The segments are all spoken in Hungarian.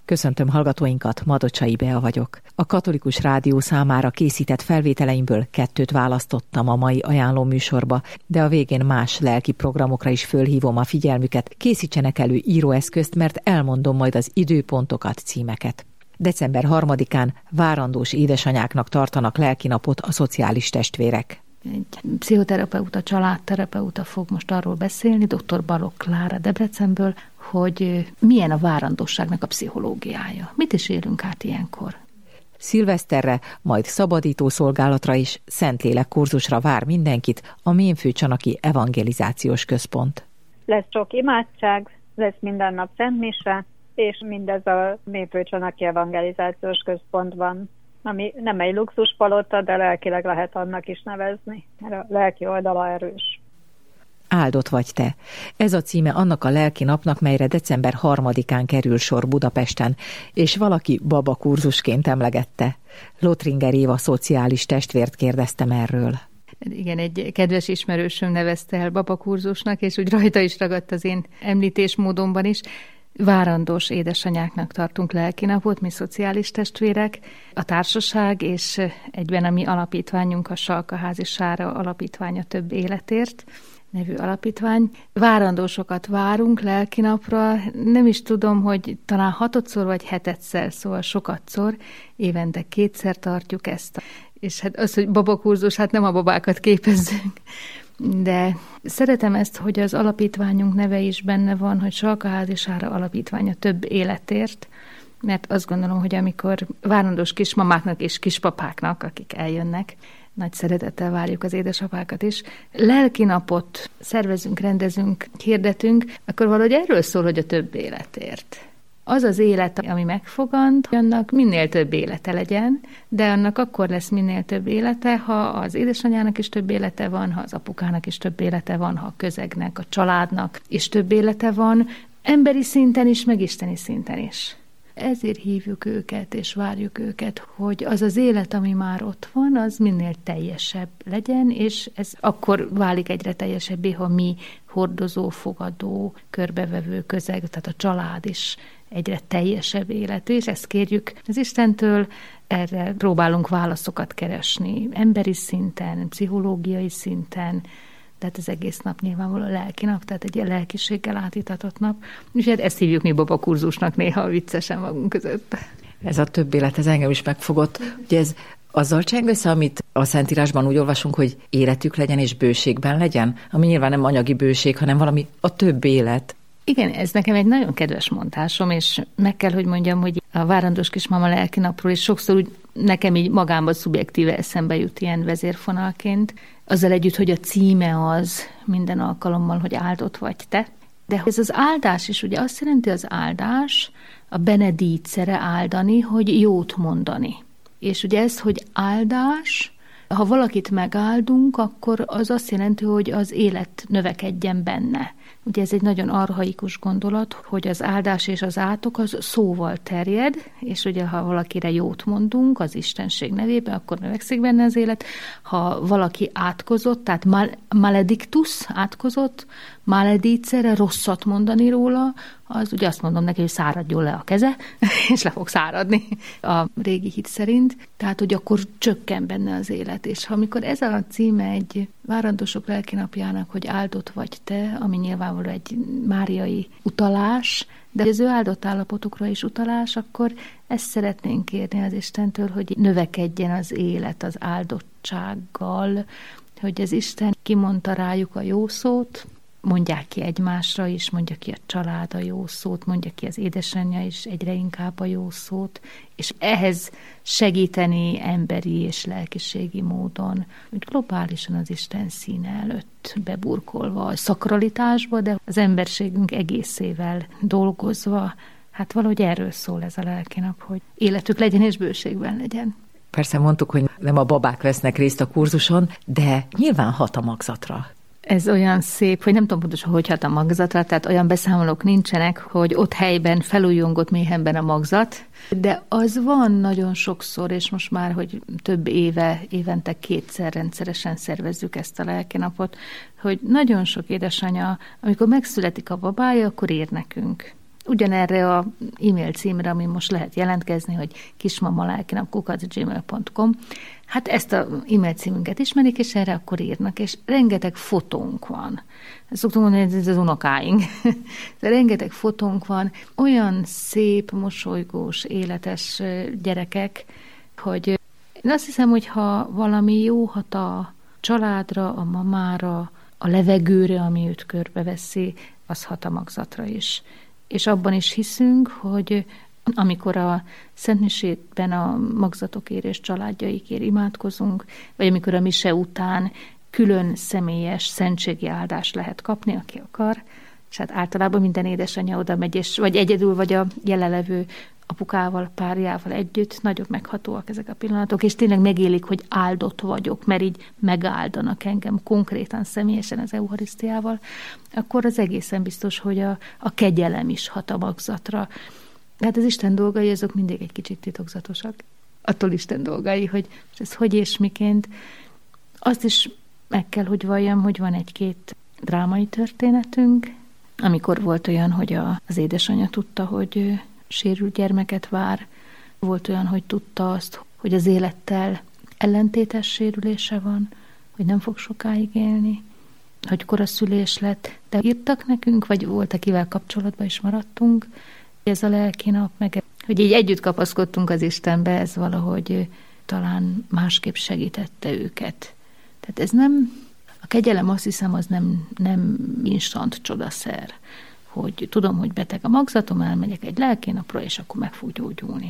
Köszöntöm hallgatóinkat, Madocsai Bea vagyok. A Katolikus Rádió számára készített felvételeimből 2 választottam a mai ajánló műsorba, de a végén más lelki programokra is fölhívom a figyelmüket. Készítsenek elő íróeszközt, mert elmondom majd az időpontokat, címeket. December 3-án várandós édesanyáknak tartanak lelkinapot a szociális testvérek. Egy pszichoterapeuta, családterapeuta fog most arról beszélni, dr. Balogh Klára Debrecenből, hogy milyen a várandóságnak a pszichológiája. Mit is élünk át ilyenkor? Szilveszterre, majd szabadító szolgálatra is Szentlélek kurzusra vár mindenkit a Ménfőcsanaki Evangelizációs Központ. Lesz sok imádság, lesz minden nap szentmise, és mindez a Ménfőcsanaki Evangelizációs Központban, ami nem egy luxuspalota, de lelkileg lehet annak is nevezni, mert a lelki oldala erős. Áldott vagy te. Ez a címe annak a lelki napnak, melyre december 3-án kerül sor Budapesten, és valaki baba kurzusként emlegette. Lotringer Éva szociális testvért kérdeztem erről. Igen, egy kedves ismerősöm nevezte el baba kurzusnak, és úgy rajta is ragadt az én említésmódomban is. Várandós édesanyáknak tartunk lelkinapot, mi szociális testvérek, a társaság és egyben a mi alapítványunk, a Salkaházi Sára alapítványa Több életért nevű alapítvány. Várandósokat várunk lelkinapra, nem is tudom, hogy talán 6-szor vagy 7-szer, szóval sokatszor, évente 2-szer tartjuk ezt. És hát az, hogy babakurzus, hát nem a babákat képezzünk, de szeretem ezt, hogy az alapítványunk neve is benne van, hogy Salkaházi Sára alapítványa Több életért, mert azt gondolom, hogy amikor várandós kismamáknak és kispapáknak, akik eljönnek, nagy szeretettel várjuk az édesapákat is, lelkinapot szervezünk, rendezünk, hirdetünk, akkor valahogy erről szól, hogy a több életért. Az az élet, ami megfogant, annak minél több élete legyen, de annak akkor lesz minél több élete, ha az édesanyának is több élete van, ha az apukának is több élete van, ha a közegnek, a családnak is több élete van, emberi szinten is, meg isteni szinten is. Ezért hívjuk őket, és várjuk őket, hogy az az élet, ami már ott van, az minél teljesebb legyen, és ez akkor válik egyre teljesebbé, ha mi hordozó, fogadó, körbevevő közeg, tehát a család is egyre teljesebb életű, és ezt kérjük az Istentől, erre próbálunk válaszokat keresni, emberi szinten, pszichológiai szinten, tehát az egész nap nyilvánvalóan lelki nap, tehát egy ilyen lelkiséggel átítatott nap. Úgyhogy ezt hívjuk mi babakurzusnak néha viccesen magunk között. Ez a több élet, ez engem is megfogott. Ugye ez azzal cseng össze, amit a Szentírásban úgy olvasunk, hogy életük legyen és bőségben legyen, ami nyilván nem anyagi bőség, hanem valami a több élet. Igen, ez nekem egy nagyon kedves mondásom, és meg kell, hogy mondjam, hogy a várandós kismama lelkinapról is sokszor úgy nekem így magámban szubjektíve eszembe jut ilyen vezérfonalként, azzal együtt, hogy a címe az minden alkalommal, hogy áldott vagy te. De ez az áldás is, ugye azt jelenti az áldás, a benedítsere áldani, hogy jót mondani. És ugye ez, hogy áldás, ha valakit megáldunk, akkor az azt jelenti, hogy az élet növekedjen benne. Ugye ez egy nagyon archaikus gondolat, hogy az áldás és az átok az szóval terjed, és ugye ha valakire jót mondunk az Istenség nevében, akkor növekszik benne az élet. Ha valaki átkozott, tehát maledictus, átkozott, maledicere, rosszat mondani róla, az ugye azt mondom neki, hogy száradjon le a keze, és le fog száradni a régi hit szerint. Tehát, hogy akkor csökken benne az élet. És ha amikor ez a címe egy várandósok lelkinapjának, hogy áldott vagy te, ami nyilvánvalóan egy máriai utalás, de az ő áldott állapotokra is utalás, akkor ezt szeretnénk kérni az Istentől, hogy növekedjen az élet az áldottsággal, hogy az Isten kimondta rájuk a jó szót, mondják ki egymásra is, mondja ki a család a jó szót, mondja ki az édesanyja is egyre inkább a jó szót, és ehhez segíteni emberi és lelkiségi módon, hogy globálisan az Isten színe előtt beburkolva a szakralitásba, de az emberségünk egészével dolgozva, hát valahogy erről szól ez a lelkinap, hogy életük legyen és bőségben legyen. Persze mondtuk, hogy nem a babák vesznek részt a kurzuson, de nyilván hat a magzatra. Ez olyan szép, hogy nem tudom pontosan, hogy hat a magzatra, tehát olyan beszámolók nincsenek, hogy ott helyben felújongott méhenben a magzat, de az van nagyon sokszor, és most már, hogy több évente 2-szer rendszeresen szervezzük ezt a lelkinapot, hogy nagyon sok édesanya, amikor megszületik a babája, akkor ír nekünk. ugyanerre a e-mail címre, ami most lehet jelentkezni, hogy kismamalelkinak@gmail.com. Hát ezt az e-mail címünket ismerik, és erre akkor írnak, és rengeteg fotónk van. Szoktunk mondani, hogy ez az unokáink. De rengeteg fotónk van, olyan szép, mosolygós, életes gyerekek, hogy én azt hiszem, hogy ha valami jó hat a családra, a mamára, a levegőre, ami őt körbeveszi, az hat a magzatra is. És abban is hiszünk, hogy amikor a szentmisében a magzatokért és családjaikért imádkozunk, vagy amikor a mise után külön személyes szentségi áldást lehet kapni, aki akar, és hát általában minden édesanyja oda megy, és vagy egyedül, vagy a jelenlevő apukával, párjával együtt, nagyon meghatóak ezek a pillanatok, és tényleg megélik, hogy áldott vagyok, mert így megáldanak engem konkrétan, személyesen az eucharisztiával, akkor az egészen biztos, hogy a kegyelem is hat a magzatra. Hát az Isten dolgai, azok mindig egy kicsit titokzatosak. Attól Isten dolgai, hogy ez hogy és miként. Azt is meg kell, hogy valljam, hogy van egy-két drámai történetünk, amikor volt olyan, hogy az édesanyja tudta, hogy sérült gyermeket vár. Volt olyan, hogy tudta azt, hogy az élettel ellentétes sérülése van, hogy nem fog sokáig élni, hogy koraszülés lett. De írtak nekünk, vagy volt, akivel kapcsolatban is maradtunk. Ez a lelki nap, meg hogy így együtt kapaszkodtunk az Istenbe, ez valahogy talán másképp segítette őket. Tehát ez nem, a kegyelem, azt hiszem, az nem instant csodaszer, hogy tudom, hogy beteg a magzatom, elmegyek egy lelkinapra, és akkor meg fog gyógyulni.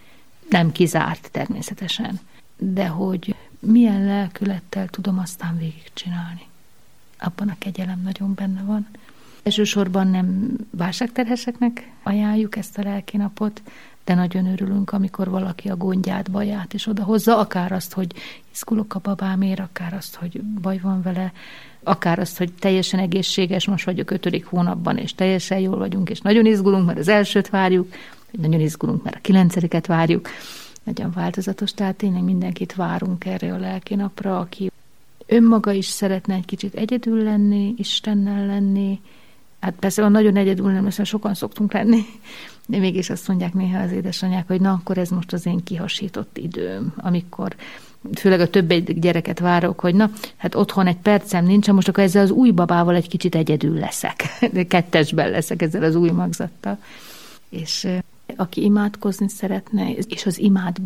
Nem kizárt természetesen, de hogy milyen lelkülettel tudom aztán végigcsinálni. Abban a kegyelem nagyon benne van. Elsősorban nem válságterheseknek ajánljuk ezt a lelkinapot, de nagyon örülünk, amikor valaki a gondját, baját is odahozza, akár azt, hogy izgulok a babámért, akár azt, hogy baj van vele, akár azt, hogy teljesen egészséges, most vagyok 5. hónapban, és teljesen jól vagyunk, és nagyon izgulunk, mert az elsőt várjuk, vagy nagyon izgulunk, mert a 9. várjuk. Nagyon változatos, tehát tényleg mindenkit várunk erre a lelkinapra, aki önmaga is szeretne egy kicsit egyedül lenni, Istennel lenni. Hát persze van nagyon egyedül, nem hiszen sokan szoktunk lenni, de mégis azt mondják néha az édesanyák, hogy na, akkor ez most az én kihasított időm, amikor főleg a több gyereket várok, hogy na, hát otthon egy percem nincsen, most akkor ezzel az új babával egy kicsit egyedül leszek, de 2-esben leszek ezzel az új magzattal. És aki imádkozni szeretne, és az imád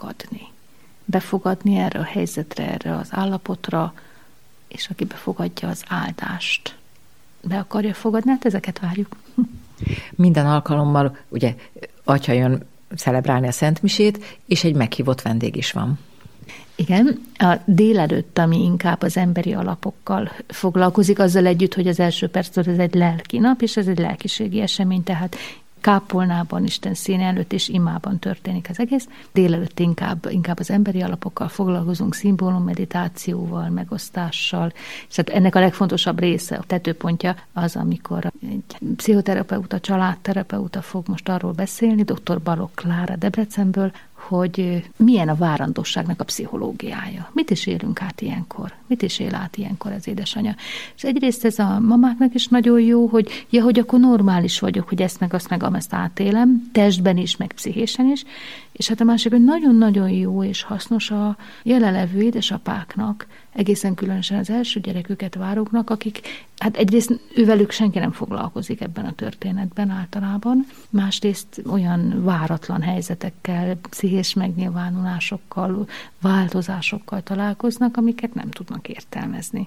befogadni erre a helyzetre, erre az állapotra, és aki befogadja az áldást, be akarja fogadni, hát ezeket várjuk. Minden alkalommal ugye atya jön celebrálni a szentmisét, és egy meghívott vendég is van. Igen, a délelőtt, ami inkább az emberi alapokkal foglalkozik, azzal együtt, hogy az első perctől ez egy lelki nap, és ez egy lelkiségi esemény, tehát kápolnában, Isten színe előtt és imában történik az egész. Délelőtt inkább az emberi alapokkal foglalkozunk, szimbólummeditációval, megosztással, és hát ennek a legfontosabb része, a tetőpontja az, amikor egy pszichoterapeuta, családterapeuta fog most arról beszélni, dr. Balogh Klára Debrecenből, hogy milyen a várandóságnak a pszichológiája. Mit is élünk át ilyenkor? Mit is él át ilyenkor az édesanyja? És egyrészt ez a mamáknak is nagyon jó, hogy akkor normális vagyok, hogy ezt meg azt meg amezt átélem, testben is, meg pszichésen is, és hát a másik, hogy nagyon-nagyon jó és hasznos a jelenlevő édesapáknak, egészen különösen az első gyereküket váróknak, akik, hát egyrészt ővelük senki nem foglalkozik ebben a történetben általában, másrészt olyan váratlan helyzetekkel, pszichés megnyilvánulásokkal, változásokkal találkoznak, amiket nem tudnak értelmezni.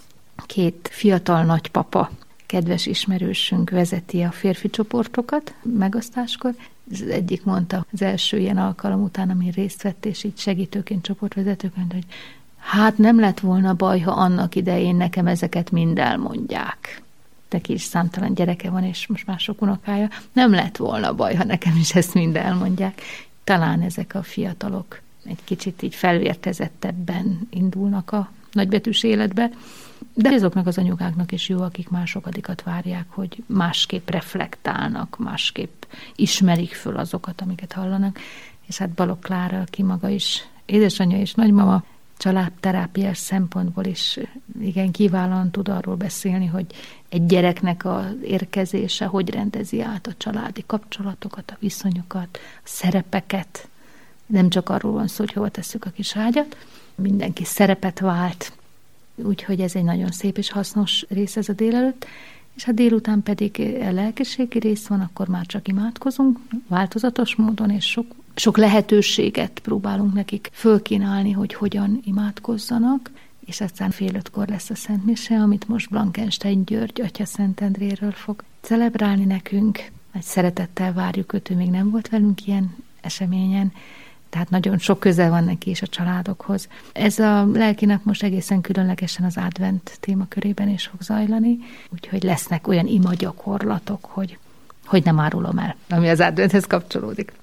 2 fiatal nagypapa, kedves ismerősünk vezeti a férfi csoportokat megosztáskor. Az egyik mondta az első ilyen alkalom után, amin részt vett, és így segítőként, csoportvezetőként, hogy hát nem lett volna baj, ha annak idején nekem ezeket mind elmondják. Neki is számtalan gyereke van, és most már sok unokája. Nem lett volna baj, ha nekem is ezt mind elmondják. Talán ezek a fiatalok egy kicsit így felvértezettebben indulnak a nagybetűs életbe, de azoknak az anyukáknak is jó, akik már sokadikat várják, hogy másképp reflektálnak, másképp ismerik föl azokat, amiket hallanak. És hát Balogh Klára, aki maga is édesanyja és nagymama, családterápiás szempontból is igen kiválóan tud arról beszélni, hogy egy gyereknek az érkezése hogy rendezi át a családi kapcsolatokat, a viszonyokat, a szerepeket. Nem csak arról van szó, hogy hova tesszük a kis ágyat, mindenki szerepet vált, úgyhogy ez egy nagyon szép és hasznos rész ez a délelőtt. És ha délután pedig lelkiségi rész van, akkor már csak imádkozunk, változatos módon, és sok lehetőséget próbálunk nekik fölkínálni, hogy hogyan imádkozzanak, és aztán 4:30 lesz a Szent Mise, amit most Blankenstein György Atya Szentendréről fog celebrálni nekünk. Nagy szeretettel várjuk őt, ő még nem volt velünk ilyen eseményen, tehát nagyon sok köze van neki is a családokhoz. Ez a lelkinap most egészen különlegesen az advent témakörében is fog zajlani, úgyhogy lesznek olyan imagyakorlatok, hogy nem árulom el, ami az adventhez kapcsolódik.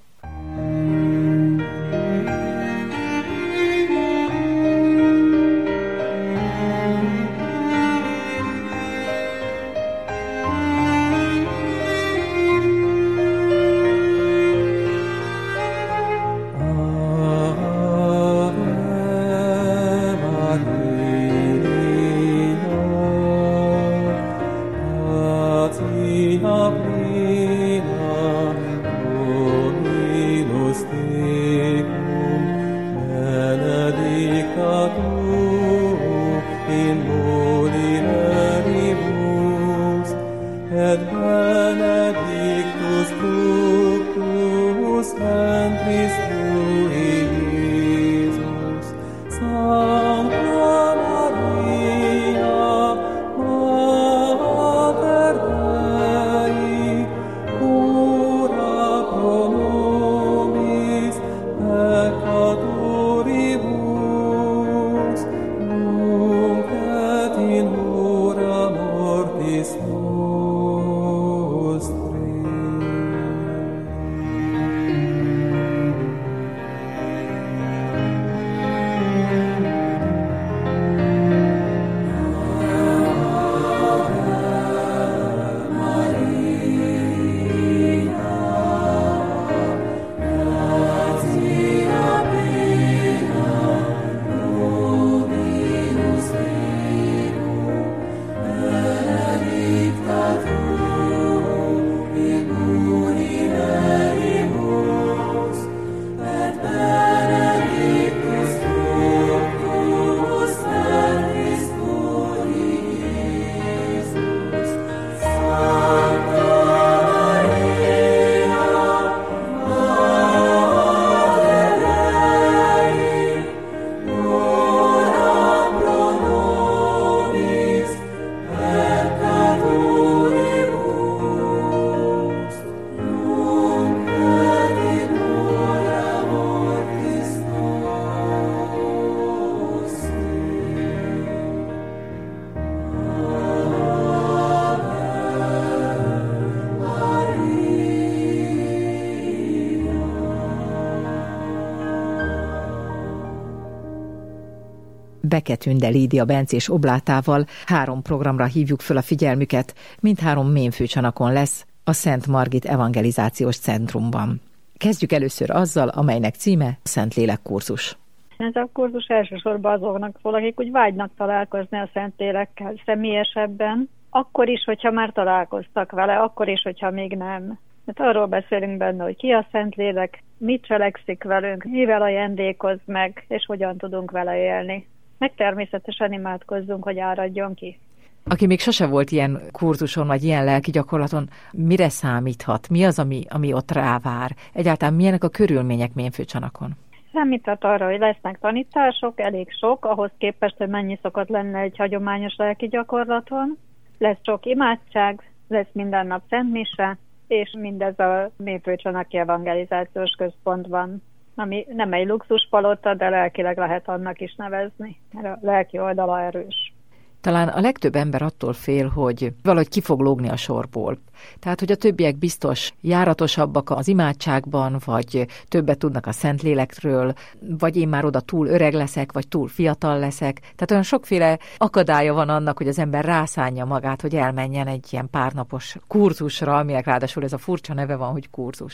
Beketünde Lídia bencés oblátával 3 programra hívjuk föl a figyelmüket, mindhárom mémfőcsanakon lesz a Szent Margit Evangelizációs Centrumban. Kezdjük először azzal, amelynek címe Szentlélek kurzus. Ez a kurzus elsősorban azoknak szól, akik úgy vágynak találkozni a Szentlélekkel személyesebben, akkor is, hogyha már találkoztak vele, akkor is, hogyha még nem. Hát arról beszélünk benne, hogy ki a Szentlélek, mit cselekszik velünk, mivel ajándékoz meg, és hogyan tudunk vele élni. Meg természetesen imádkozzunk, hogy áradjon ki. Aki még sose volt ilyen kurzuson, vagy ilyen lelki gyakorlaton, mire számíthat? Mi az, ami ott rávár? Egyáltalán milyenek a körülmények mémfőcsanakon? Számíthat arra, hogy lesznek tanítások, elég sok, ahhoz képest, hogy mennyi szokott lenne egy hagyományos lelki gyakorlaton. Lesz sok imádság, lesz minden nap Szent Mise, és mindez a Mémfőcsanaki Evangelizációs Központban, ami nem egy luxuspalota, de lelkileg lehet annak is nevezni, mert a lelki oldala erős. Talán a legtöbb ember attól fél, hogy valahogy ki fog lógni a sorból. Tehát, hogy a többiek biztos járatosabbak az imádságban, vagy többet tudnak a Szentlélekről, vagy én már oda túl öreg leszek, vagy túl fiatal leszek. Tehát olyan sokféle akadálya van annak, hogy az ember rászánja magát, hogy elmenjen egy ilyen párnapos kurzusra, aminek ráadásul ez a furcsa neve van, hogy kurzus.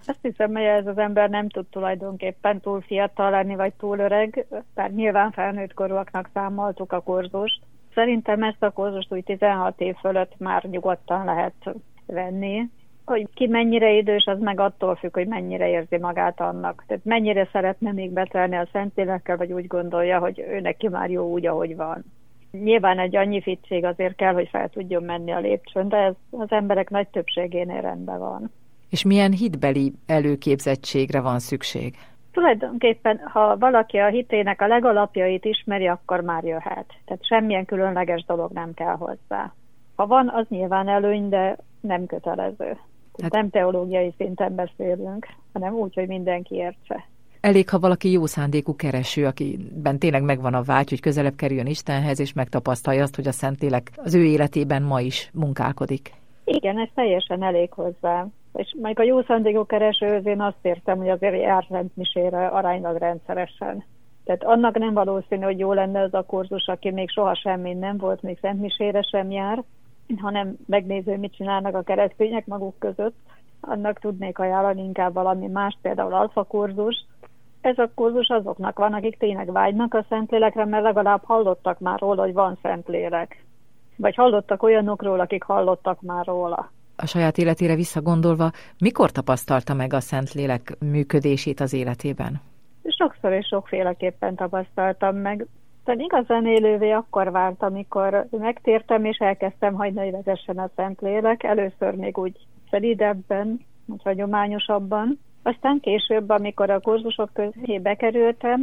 Azt hiszem, hogy ez az ember nem tud tulajdonképpen túl fiatal lenni, vagy túl öreg, bár nyilván felnőtt korúaknak számoltuk a kurzust. Szerintem ezt a kurzust úgy 16 év fölött már nyugodtan lehet venni. Hogy ki mennyire idős, az meg attól függ, hogy mennyire érzi magát annak. Tehát mennyire szeretne még betelni a Szentlélekkel, vagy úgy gondolja, hogy ő neki már jó úgy, ahogy van. Nyilván egy annyi fittség azért kell, hogy fel tudjon menni a lépcsőn, de ez az emberek nagy többségénél rendben van. És milyen hitbeli előképzettségre van szükség? Tulajdonképpen, ha valaki a hitének a legalapjait ismeri, akkor már jöhet. Tehát semmilyen különleges dolog nem kell hozzá. Ha van, az nyilván előny, de nem kötelező. Nem teológiai szinten beszélünk, hanem úgy, hogy mindenki értse. Elég, ha valaki jó szándékú kereső, akiben tényleg megvan a vágy, hogy közelebb kerüljön Istenhez, és megtapasztalja azt, hogy a Szentlélek az ő életében ma is munkálkodik. Igen, ez teljesen elég hozzá. És meg a jó szándékú keresőhöz én azt értem, hogy azért jár szentmisére aránylag rendszeresen. Tehát annak nem valószínű, hogy jó lenne az a kurzus, aki még soha semmin nem volt, még szentmisére sem jár, hanem megnéző, mit csinálnak a keresztények maguk között. Annak tudnék ajánlani inkább valami más, például alfa kurzus. Ez a kurzus azoknak van, akik tényleg vágynak a Szentlélekre, mert legalább hallottak már róla, hogy van Szentlélek. Vagy hallottak olyanokról, akik hallottak már róla. A saját életére visszagondolva, mikor tapasztalta meg a Szentlélek működését az életében? Sokszor és sokféleképpen tapasztaltam meg. Tehát igazán élővé akkor vált, amikor megtértem, és elkezdtem hagyni, hogy vezessen a Szentlélek. Először még úgy szelídebben, vagy hagyományosabban. Aztán később, amikor a kurzusok közé bekerültem,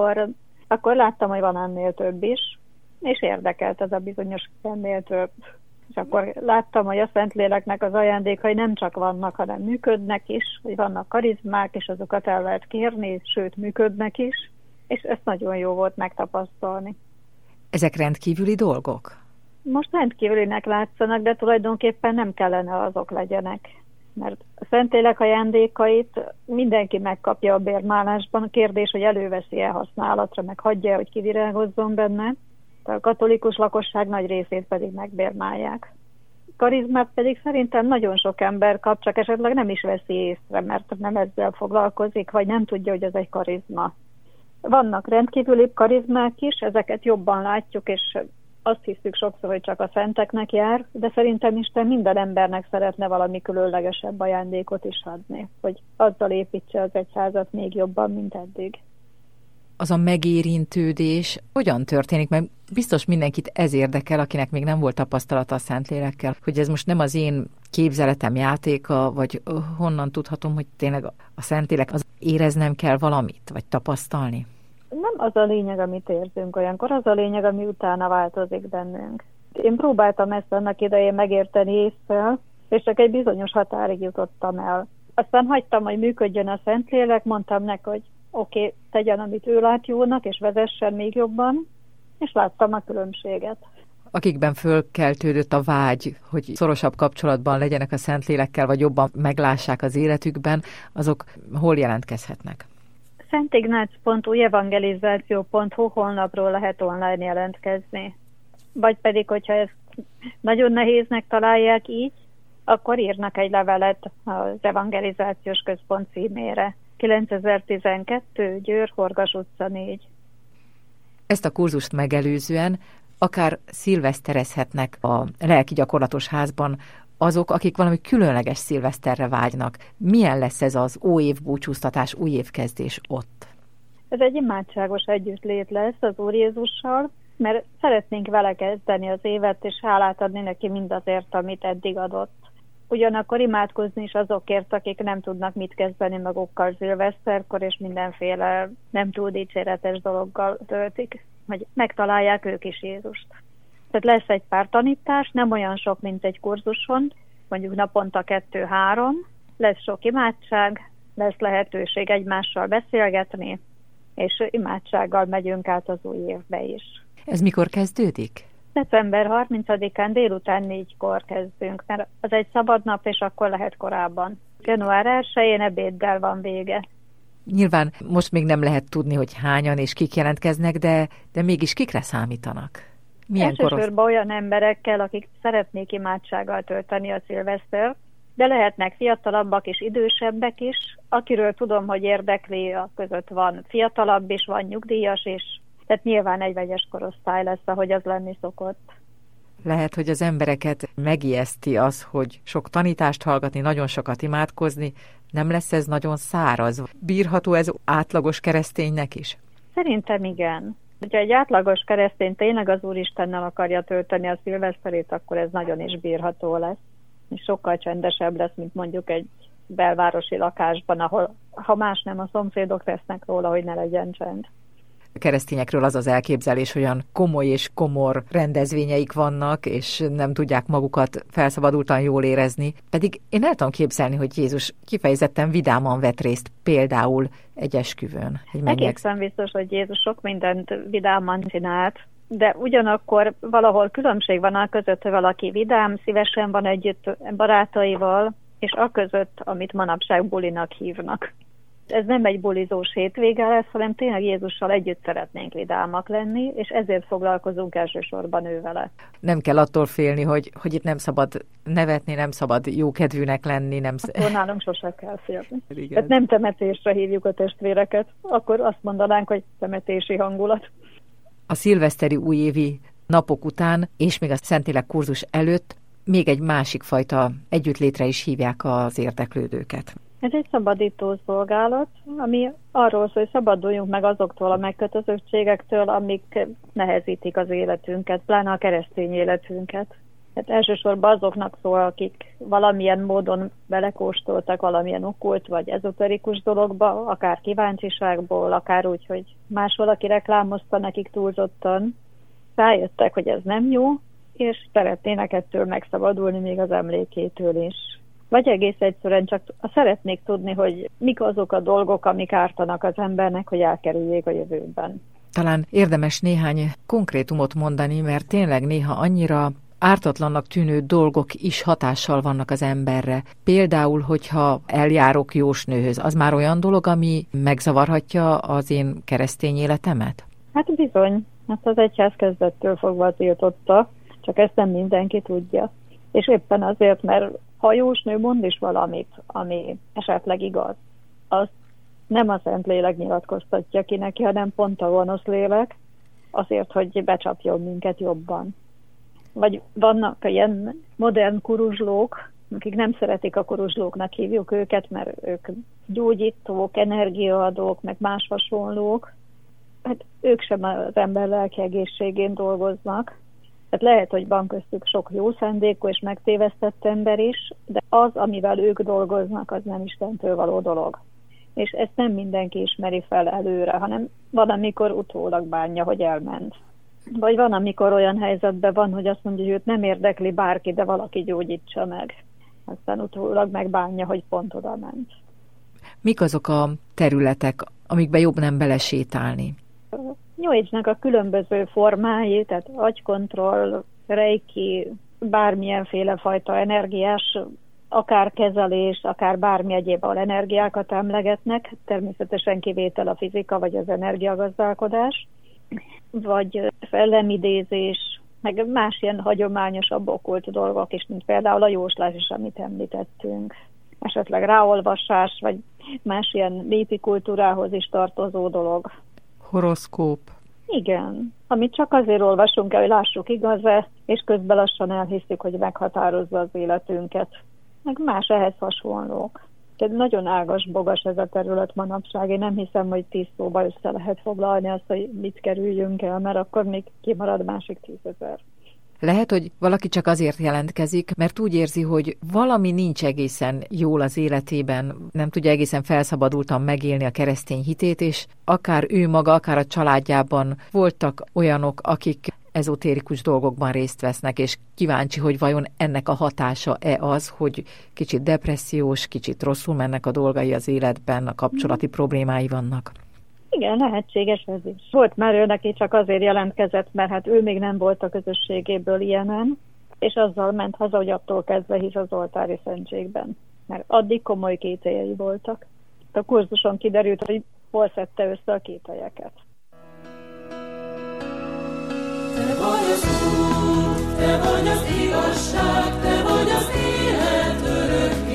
akkor láttam, hogy van ennél több is, és érdekelt ez a bizonyos ennél több. És akkor láttam, hogy a Szentléleknek az ajándékai nem csak vannak, hanem működnek is, hogy vannak karizmák, és azokat el lehet kérni, sőt működnek is, és ezt nagyon jó volt megtapasztalni. Ezek rendkívüli dolgok? Most rendkívülinek látszanak, de tulajdonképpen nem kellene azok legyenek. Mert a Szentlélek ajándékait mindenki megkapja a bérmálásban. A kérdés, hogy előveszi-e használatra, meg hagyja, hogy kivirágozzon benne. A katolikus lakosság nagy részét pedig megbérmálják. Karizmát pedig szerintem nagyon sok ember kap, csak esetleg nem is veszi észre, mert nem ezzel foglalkozik, vagy nem tudja, hogy ez egy karizma. Vannak rendkívüli karizmák is, ezeket jobban látjuk, és azt hiszük sokszor, hogy csak a szenteknek jár, de szerintem Isten minden embernek szeretne valami különlegesebb ajándékot is adni, hogy azzal építse az egyházat még jobban, mint eddig. Az a megérintődés hogyan történik? Mert biztos mindenkit ez érdekel, akinek még nem volt tapasztalata a Szentlélekkel, hogy ez most nem az én képzeletem játéka, vagy honnan tudhatom, hogy tényleg a Szentlélek, az éreznem kell valamit, vagy tapasztalni? Nem az a lényeg, amit érzünk olyankor, az a lényeg, ami utána változik bennünk. Én próbáltam ezt annak idején megérteni észre, és csak egy bizonyos határig jutottam el. Aztán hagytam, hogy működjön a Szentlélek, mondtam neki, hogy oké, tegyen, amit ő lát jónak, és vezessen még jobban, és láttam a különbséget. Akikben fölkeltődött a vágy, hogy szorosabb kapcsolatban legyenek a Szentlélekkel, vagy jobban meglássák az életükben, azok hol jelentkezhetnek? szentignác.ujevangelizáció.hu honlapról lehet online jelentkezni. Vagy pedig, hogyha ezt nagyon nehéznek találják így, akkor írnak egy levelet az Evangelizációs Központ címére. 9012, Győr, Horgas utca 4. Ezt a kurzust megelőzően akár szilveszterezhetnek a lelki gyakorlatos házban azok, akik valami különleges szilveszterre vágynak. Milyen lesz ez az óév búcsúztatás, újévkezdés ott? Ez egy imádságos együttlét lesz az Úr Jézussal, mert szeretnénk vele kezdeni az évet, és hálát adni neki mindazért, amit eddig adott. Ugyanakkor imádkozni is azokért, akik nem tudnak mit kezdeni magukkal szilveszterkor, és mindenféle nem túl dicséretes dologgal töltik, hogy megtalálják ők is Jézust. Tehát lesz egy pár tanítás, nem olyan sok, mint egy kurzuson, mondjuk naponta 2-3, lesz sok imádság, lesz lehetőség egymással beszélgetni, és imádsággal megyünk át az új évbe is. Ez mikor kezdődik? December 30-án délután 4-kor kezdünk, mert az egy szabad nap, és akkor lehet korábban. Január 1-én ebéddel van vége. Nyilván most még nem lehet tudni, hogy hányan és kik jelentkeznek, de mégis kikre számítanak? Elsősorban olyan emberekkel, akik szeretnék imádsággal tölteni a szilvesztert, de lehetnek fiatalabbak és idősebbek is. Akiről tudom, hogy érdekli, a között van fiatalabb is, van nyugdíjas is, tehát nyilván egy vegyes korosztály lesz, ahogy az lenni szokott. Lehet, hogy az embereket megijeszti az, hogy sok tanítást hallgatni, nagyon sokat imádkozni. Nem lesz ez nagyon száraz? Bírható ez átlagos kereszténynek is? Szerintem igen. Ha egy átlagos keresztény tényleg az Úristennel akarja tölteni a szilveszterét, akkor ez nagyon is bírható lesz. És sokkal csendesebb lesz, mint mondjuk egy belvárosi lakásban, ahol ha más nem, a szomszédok tesznek róla, hogy ne legyen csend. A keresztényekről az az elképzelés, hogy olyan komoly és komor rendezvényeik vannak, és nem tudják magukat felszabadultan jól érezni. Pedig én el tudom képzelni, hogy Jézus kifejezetten vidáman vett részt például egy esküvőn. Egészen biztos, hogy Jézus sok mindent vidáman csinált, de ugyanakkor valahol különbség van a között, hogy valaki vidám, szívesen van együtt barátaival, és a között, amit manapság bulinak hívnak. Ez nem egy bulizós hétvége lesz, hanem tényleg Jézussal együtt szeretnénk vidámak lenni, és ezért foglalkozunk elsősorban ő vele. Nem kell attól félni, hogy itt nem szabad nevetni, nem szabad jókedvűnek lenni. Akkor nálunk sose kell félni. Tehát nem temetésre hívjuk a testvéreket, akkor azt mondanánk, hogy temetési hangulat. A szilveszteri újévi napok után, és még a Szentlélek kurzus előtt még egy másik fajta együttlétre is hívják az érdeklődőket. Ez egy szabadító szolgálat, ami arról szól, hogy szabaduljunk meg azoktól a megkötözöttségektől, amik nehezítik az életünket, pláne a keresztény életünket. Hát elsősorban azoknak szól, akik valamilyen módon belekóstoltak valamilyen okkult vagy ezoterikus dologba, akár kíváncsiságból, akár úgy, hogy más valaki reklámozta nekik túlzottan. Rájöttek, hogy ez nem jó, és szeretnének ettől megszabadulni, még az emlékétől is. Vagy egész egyszerűen csak szeretnék tudni, hogy mik azok a dolgok, amik ártanak az embernek, hogy elkerüljék a jövőben. Talán érdemes néhány konkrétumot mondani, mert tényleg néha annyira ártatlannak tűnő dolgok is hatással vannak az emberre. Például, hogyha eljárok jósnőhöz, az már olyan dolog, ami megzavarhatja az én keresztény életemet? Hát bizony. Hát az egyház kezdettől fogva tiltotta, csak ezt nem mindenki tudja. És éppen azért, mert ha a jósnő mond is valamit, ami esetleg igaz, az nem a Szentlélek nyilatkoztatja ki neki, hanem pont a gonosz lélek, azért, hogy becsapjon minket jobban. Vagy vannak ilyen modern kuruzslók, akik nem szeretik a kuruzslóknak hívjuk őket, mert ők gyógyítók, energiaadók, meg más hasonlók. Hát ők sem az ember lelki egészségén dolgoznak. Tehát lehet, hogy van köztük sok jó szándékú és megtévesztett ember is, de az, amivel ők dolgoznak, az nem Istentől való dolog. És ezt nem mindenki ismeri fel előre, hanem van, amikor utólag bánja, hogy elment. Vagy van, amikor olyan helyzetben van, hogy azt mondja, hogy őt nem érdekli bárki, de valaki gyógyítsa meg. Aztán utólag megbánja, hogy pont oda ment. Mik azok a területek, amikbe jobb nem belesétálni? New Age-nek a különböző formái, tehát agykontroll, reiki, bármilyenféle fajta energiás, akár kezelés, akár bármi egyéb, ahol energiákat emlegetnek, természetesen kivétel a fizika vagy az energiagazdálkodás, vagy szellemidézés, meg más ilyen hagyományosabb okkult dolgok is, mint például a jóslás is, amit említettünk. Esetleg ráolvasás, vagy más ilyen népi kultúrához is tartozó dolog. Horoszkóp. Igen, amit csak azért olvasunk el, hogy lássuk igaz-e, és közben lassan elhiszük, hogy meghatározza az életünket. Meg más ehhez hasonlók. Tehát nagyon ágas-bogas ez a terület manapság. Én nem hiszem, hogy 10 szóba össze lehet foglalni azt, hogy mit kerüljünk el, mert akkor még kimarad másik 10 000. Lehet, hogy valaki csak azért jelentkezik, mert úgy érzi, hogy valami nincs egészen jól az életében, nem tudja egészen felszabadultan megélni a keresztény hitét, és akár ő maga, akár a családjában voltak olyanok, akik ezotérikus dolgokban részt vesznek, és kíváncsi, hogy vajon ennek a hatása-e az, hogy kicsit depressziós, kicsit rosszul mennek a dolgai az életben, a kapcsolati problémái vannak. Igen, lehetséges ez is. Volt már ő neki, csak azért jelentkezett, mert hát ő még nem volt a közösségéből ilyenen, és azzal ment haza, hogy attól kezdve hisz az oltári szentségben. Mert addig komoly kételyei voltak. A kurzuson kiderült, hogy hol szedte össze a kételyeket. Te vagy az Úr, te vagy az igazság, te vagy az élet örökké.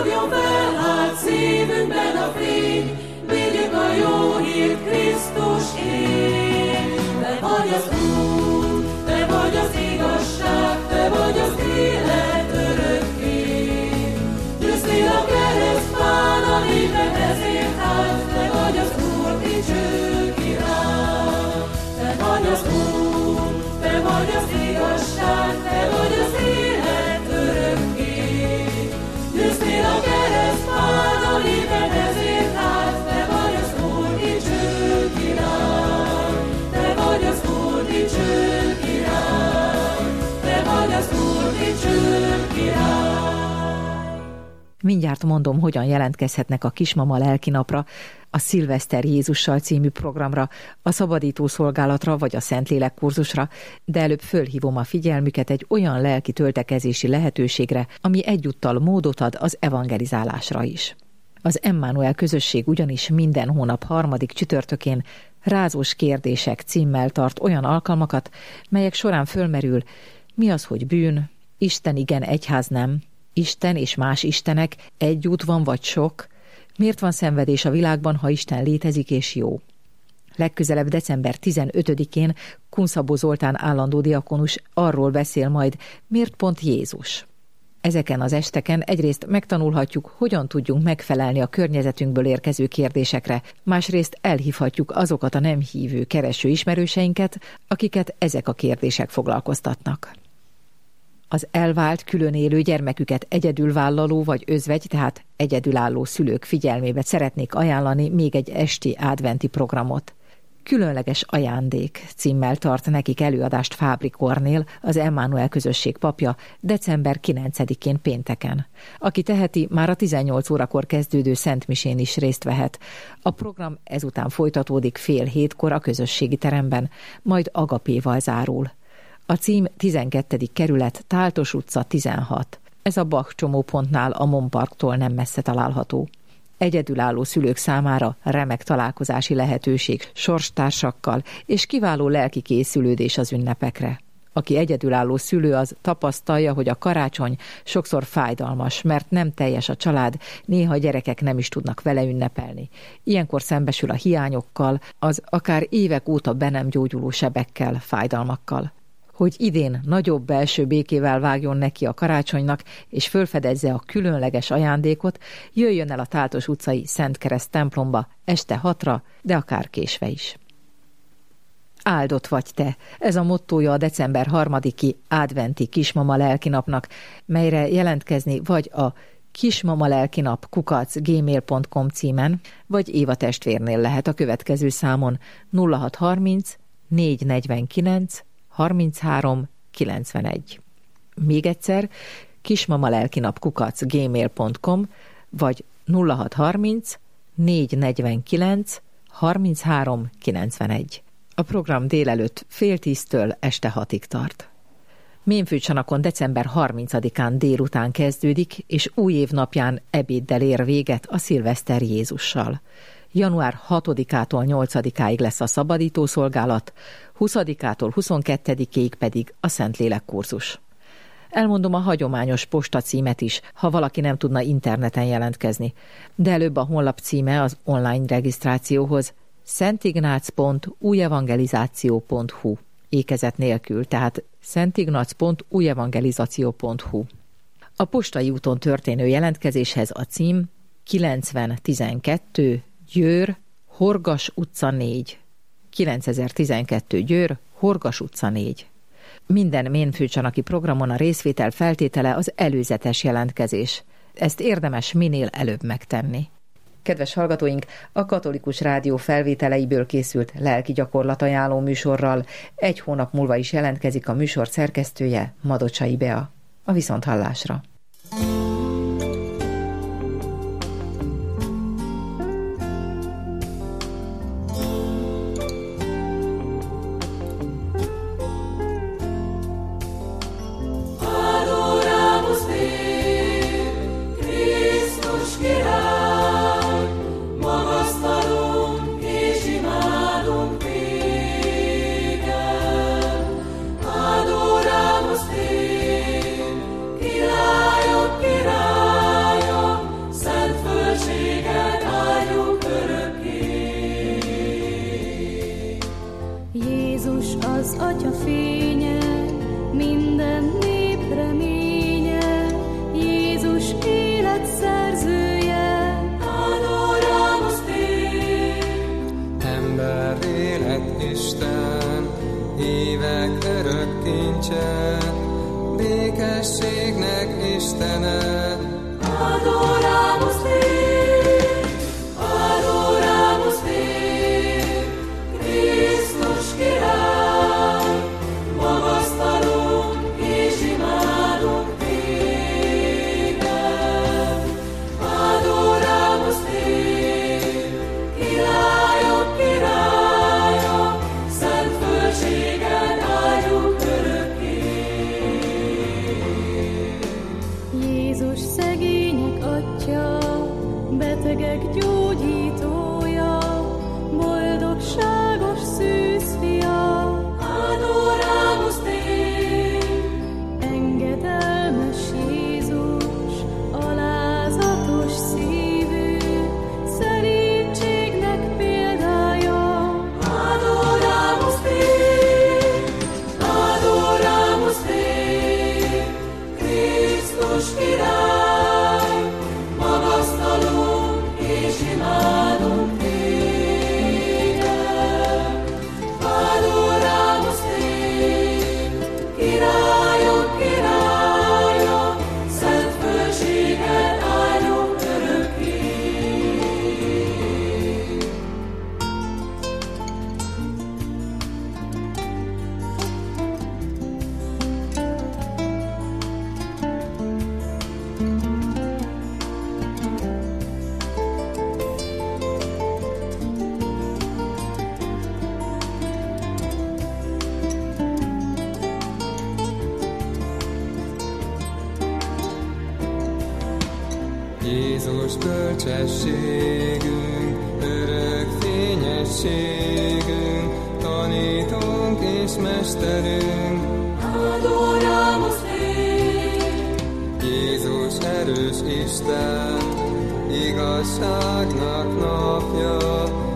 Csillogjon fel hát szívünkben a fény, vigyük a jó hírt, Krisztus él. Te vagy az út, te vagy az igazság, te vagy az élet örökké. Győztél a keresztfán, a néped ezért állt, te vagy az Úr dicső király. Te vagy az út, te vagy az igazság, te vagy az élet örökké. Győztél a keresztfán, a néped ezért állt, te vagy az Úr dicső király. Te vagy az Úr dicső király. Te vagy az Úr dicső király. Mindjárt mondom, hogyan jelentkezhetnek a Kismama lelkinapra, a Szilveszter Jézussal című programra, a szabadító szolgálatra vagy a Szentlélek kurzusra, de előbb fölhívom a figyelmüket egy olyan lelki töltekezési lehetőségre, ami egyúttal módot ad az evangelizálásra is. Az Emmanuel közösség ugyanis minden hónap 3. csütörtökén Rázós kérdések címmel tart olyan alkalmakat, melyek során fölmerül, mi az, hogy bűn, Isten igen, egyház nem, Isten és más istenek, egy út van vagy sok, miért van szenvedés a világban, ha Isten létezik és jó. Legközelebb december 15-én Kunszabó Zoltán állandó diakonus arról beszél majd, miért pont Jézus. Ezeken az esteken egyrészt megtanulhatjuk, hogyan tudjunk megfelelni a környezetünkből érkező kérdésekre, másrészt elhívhatjuk azokat a nem hívő kereső ismerőseinket, akiket ezek a kérdések foglalkoztatnak. Az elvált, külön élő gyermeküket egyedülvállaló vagy özvegy, tehát egyedülálló szülők figyelmébe szeretnék ajánlani még egy esti adventi programot. Különleges ajándék címmel tart nekik előadást Fábri Kornél, az Emmanuel közösség papja, december 9-én pénteken. Aki teheti, már a 18 órakor kezdődő szentmisén is részt vehet. A program ezután folytatódik 6:30 a közösségi teremben, majd agapéval zárul. A cím 12. kerület, Táltos utca 16. Ez a Bach csomópontnál a Monparktól nem messze található. Egyedülálló szülők számára remek találkozási lehetőség sorstársakkal és kiváló lelki készülődés az ünnepekre. Aki egyedülálló szülő, az tapasztalja, hogy a karácsony sokszor fájdalmas, mert nem teljes a család, néha a gyerekek nem is tudnak vele ünnepelni. Ilyenkor szembesül a hiányokkal, az akár évek óta be nem gyógyuló sebekkel, fájdalmakkal. Hogy idén nagyobb belső békével vágjon neki a karácsonynak, és fölfedezze a különleges ajándékot, jöjjön el a Táltos utcai Szent Kereszt templomba este 6-ra, de akár késve is. Áldott vagy te, ez a mottója a december 3-i adventi Kismama lelkinapnak, melyre jelentkezni vagy a kismamalelkinap@gmail.com címen, vagy Éva testvérnél lehet a következő számon 0630 449 33 91. Még egyszer, kismamalelkinap@gmail.com, vagy 0630 449 33 91. A program délelőtt 9:30-től este 6-ig tart. Ménfőcsanakon december 30-án délután kezdődik, és új év napján ebéddel ér véget a Szilveszter Jézussal. Január 6-ától 8-áig lesz a szabadító szolgálat, 20-ától 22-ig pedig a Szentlélek kurzus. Elmondom a hagyományos postacímet is, ha valaki nem tudna interneten jelentkezni, de előbb a honlap címe az online regisztrációhoz szentignácz.újevangelizáció.hu ékezet nélkül, tehát szentignácz.újevangelizáció.hu. A postai úton történő jelentkezéshez a cím 9012 Győr, Horgas utca 4. 9012 Győr, Horgas utca 4. Minden ménfőcsanaki programon a részvétel feltétele az előzetes jelentkezés. Ezt érdemes minél előbb megtenni. Kedves hallgatóink, a Katolikus Rádió felvételeiből készült lelki gyakorlatajánló műsorral 1 hónap múlva is jelentkezik a műsor szerkesztője, Madocsai Bea. A viszonthallásra! Királyok, királyok! élet szerzője. Adoramus Te. Ember élet Isten, hívek örök kincse, békességnek Istene. Adoramus Te. Adoramus Te. Krisztus király, magasztalunk és imádunk Téged. Adoramus Te. Királyok királya, szent fölségen áldjuk örökké. Jézus szegények Atya, betegek gyógyítója, boldogságos szűzfia. Adoramus Te. Engedelmes Jézus, alázatos szívű, szerítségnek példája. Adoramus Te. Adoramus Te. Krisztus király, magasztalunk és imádunk Téged. Adoramus Te. Királyok királya, szent fölségen áldjuk örökké. Jézus bölcsességünk, örök fényességünk, tanítónk és mesterünk. Adoramus Te. Jézus erős Isten, igazságnak napja,